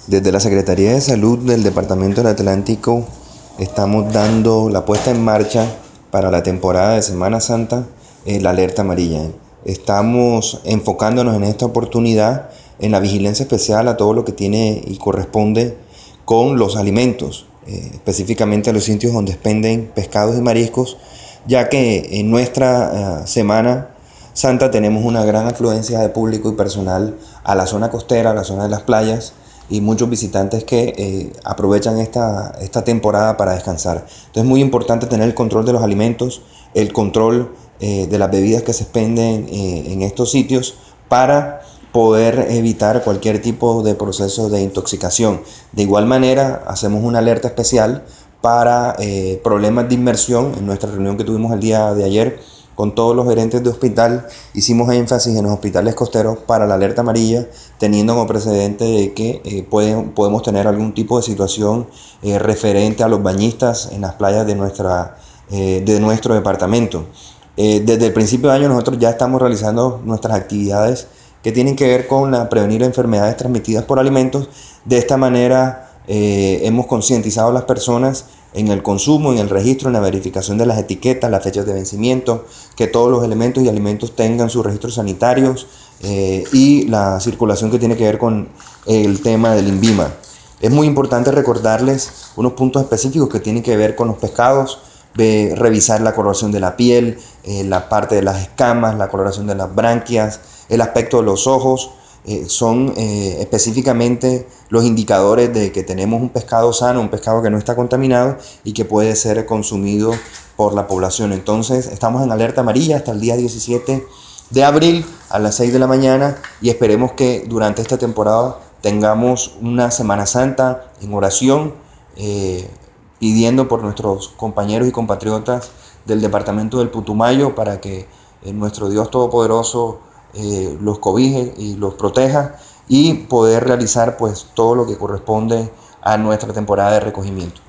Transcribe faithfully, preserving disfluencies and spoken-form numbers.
Desde la Secretaría de Salud del Departamento del Atlántico estamos dando la puesta en marcha para la temporada de Semana Santa, eh, la alerta amarilla. Estamos enfocándonos en esta oportunidad en la vigilancia especial a todo lo que tiene y corresponde con los alimentos, eh, específicamente a los sitios donde expenden pescados y mariscos, ya que en nuestra uh, Semana Santa tenemos una gran afluencia de público y personal a la zona costera, a la zona de las playas, y muchos visitantes que eh, aprovechan esta, esta temporada para descansar. Entonces es muy importante tener el control de los alimentos, el control eh, de las bebidas que se expenden eh, en estos sitios para poder evitar cualquier tipo de proceso de intoxicación. De igual manera, hacemos una alerta especial para eh, problemas de inmersión. En nuestra reunión que tuvimos el día de ayer con todos los gerentes de hospital, hicimos énfasis en los hospitales costeros para la alerta amarilla, teniendo como precedente de que eh, pueden, podemos tener algún tipo de situación eh, referente a los bañistas en las playas de, nuestra, eh, de nuestro departamento. Eh, desde el principio de año nosotros ya estamos realizando nuestras actividades que tienen que ver con la prevenir enfermedades transmitidas por alimentos. De esta manera eh, hemos concientizado a las personas en el consumo, en el registro, en la verificación de las etiquetas, las fechas de vencimiento, que todos los elementos y alimentos tengan sus registros sanitarios eh, y la circulación que tiene que ver con el tema del INVIMA. Es muy importante recordarles unos puntos específicos que tienen que ver con los pescados, de revisar la coloración de la piel, eh, la parte de las escamas, la coloración de las branquias, el aspecto de los ojos. Eh, son eh, específicamente los indicadores de que tenemos un pescado sano, un pescado que no está contaminado y que puede ser consumido por la población. Entonces estamos en alerta amarilla hasta el día diecisiete de abril a las seis de la mañana y esperemos que durante esta temporada tengamos una Semana Santa en oración, eh, pidiendo por nuestros compañeros y compatriotas del departamento del Putumayo para que eh, nuestro Dios Todopoderoso eh, los cobije y los proteja y poder realizar pues todo lo que corresponde a nuestra temporada de recogimiento.